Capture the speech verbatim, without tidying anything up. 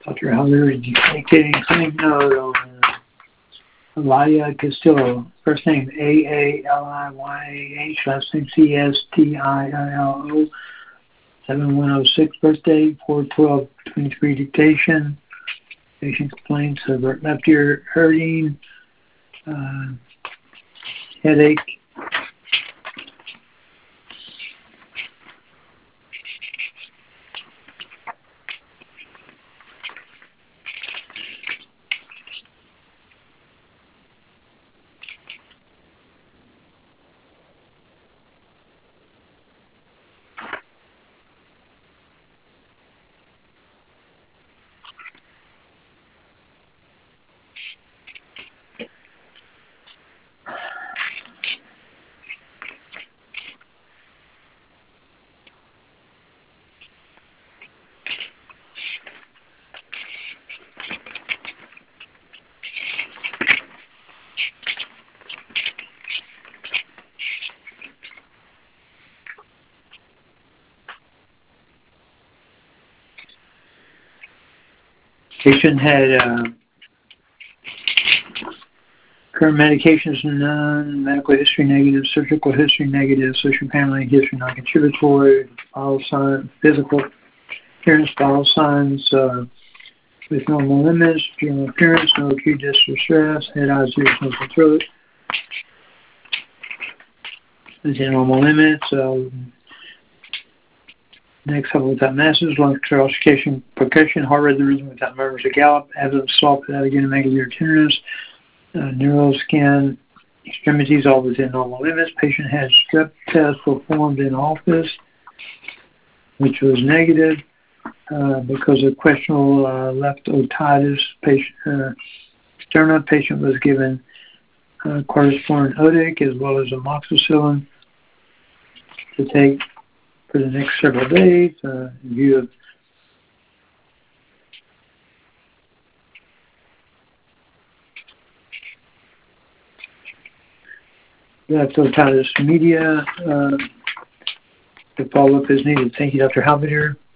Doctor Halder, indicating claim note on Elia Castillo. First name A A L I Y A H, last name C S T I I L O, seven one oh six, birthday, four twelve twenty-three, dictation. Patient complaints of left ear hurting, uh, headache. Patient had uh, current medications none, medical history negative, surgical history negative, social family history non-contributory, vital sign, physical appearance, vital signs uh, with normal limits, general appearance, no acute distress, head, eyes, ears, nose, and throat. Within normal limits. Uh, Next couple without masses, lung calcification, percussion, heart rate rhythm without murmurs or gallop, abdomen soft without again megalunar tenderness, uh, neural scan, extremities all within normal limits. Patient had strep test performed in office, which was negative uh, because of questionable uh, left otitis. Patient, uh, externa, patient was given uh, cortisone odic as well as amoxicillin to take for the next several days, uh, in view of left otitis media. Uh, the follow-up is needed. Thank you, Doctor Halbeder.